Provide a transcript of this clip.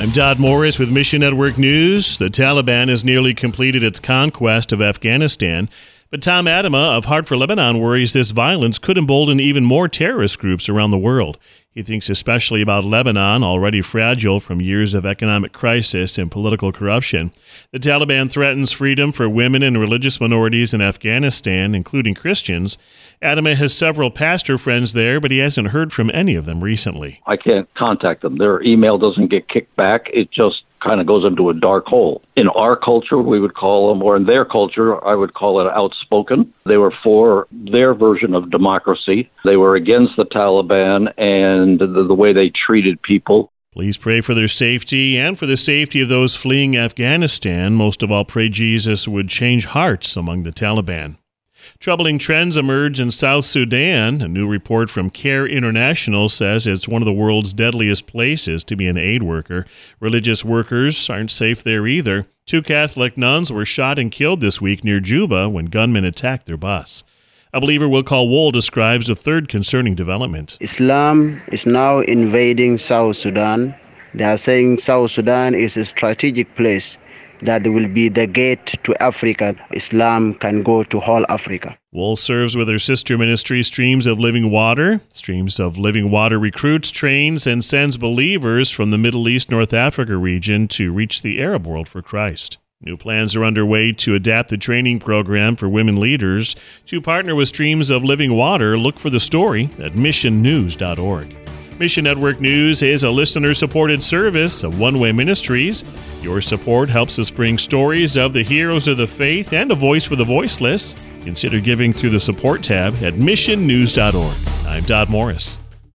I'm Dodd Morris with Mission Network News. The Taliban has nearly completed its conquest of Afghanistan, but Tom Adama of Heart for Lebanon worries this violence could embolden even more terrorist groups around the world. He thinks especially about Lebanon, already fragile from years of economic crisis and political corruption. The Taliban threatens freedom for women and religious minorities in Afghanistan, including Christians. Adama has several pastor friends there, but he hasn't heard from any of them recently. I can't contact them. Their email doesn't get kicked back. It just kind of goes into a dark hole. In our culture, we would call them, or in their culture, I would call it outspoken. They were for their version of democracy. They were against the Taliban and the way they treated people. Please pray for their safety and for the safety of those fleeing Afghanistan. Most of all, pray Jesus would change hearts among the Taliban. Troubling trends emerge in South Sudan. A new report from CARE International says it's one of the world's deadliest places to be an aid worker. Religious workers aren't safe there either. 2 Catholic nuns were shot and killed this week near Juba when gunmen attacked their bus. A believer Will Call Wool describes a third concerning development. Islam is now invading South Sudan. They are saying South Sudan is a strategic place that will be the gate to Africa. Islam can go to whole Africa. Wool serves with her sister ministry, Streams of Living Water. Streams of Living Water recruits, trains, and sends believers from the Middle East, North Africa region to reach the Arab world for Christ. New plans are underway to adapt the training program for women leaders. To partner with Streams of Living Water, look for the story at missionnews.org. Mission Network News is a listener-supported service of One Way Ministries. Your support helps us bring stories of the heroes of the faith and a voice for the voiceless. Consider giving through the support tab at missionnews.org. I'm Dodd Morris.